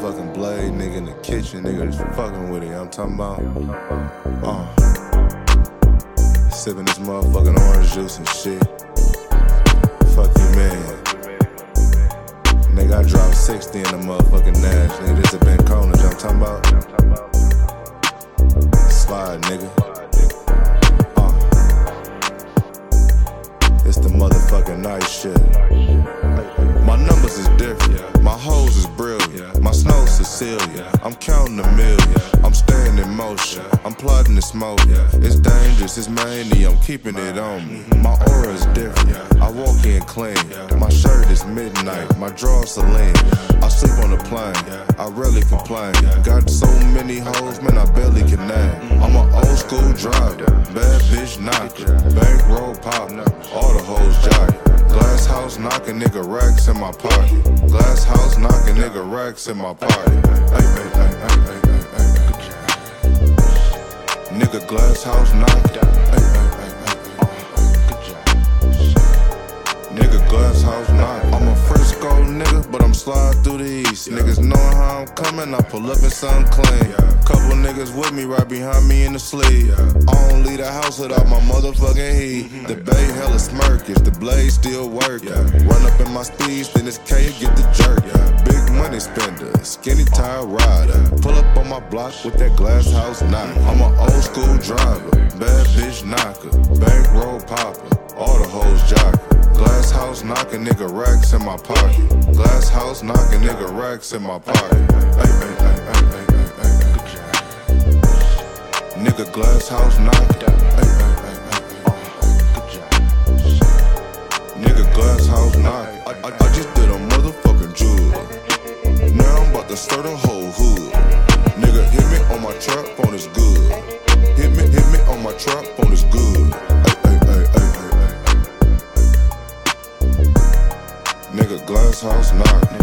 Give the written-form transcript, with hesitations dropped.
motherfucking blade, nigga in the kitchen, nigga just fucking with it. I'm talking about, sipping this motherfucking orange juice and shit. Fuck you, man. Nigga, I dropped 60 in the motherfucking Nash, nigga. This a Ben Conage, I'm talking about. Slide, nigga. It's the motherfucking nice shit. My numbers is different, my hoes is brilliant, my snow Cecilia, I'm counting a million, I'm staying in motion, I'm plotting to smoke, it's dangerous, it's mania, I'm keeping it on me, my aura is different, I walk in clean, my shirt is midnight, my drawers Celine, I sleep on the plane, I rarely complain, got so many hoes, man I barely can name, I'm an old school driver, bad bitch knocker, bankroll pop, all the hoes jock. Glass house knocking nigga racks in my pocket. Glass house knocking nigga racks in my pocket. Nigga glass house knocking. Nigga glass house knocking. I'm a Frisco nigga, but I'm sliding through the east. Niggas knowing how I'm coming, I pull up in something clean. Couple niggas with me right behind me in the sleeve. I don't leave the house without my motherfucking heat. The bay hella smirkish, the blade still working. Run up in my speeds, then it's K get the jerk. Big money spender, skinny tire rider. Pull up on my block with that glass house knock. I'm an old school driver, bad bitch knocker, bankroll popper, all the hoes jocker. Glass house knocking nigga racks in my pocket. Glass house knocking nigga racks in my pocket. Nigga glass house knocking. Nigga glass house knocking. I just did a motherfucking jewel. Now I'm about to start a whole hood. Nigga hit me on my trap phone is good. Hit me on my trap phone is good. Nigga glass house knocking.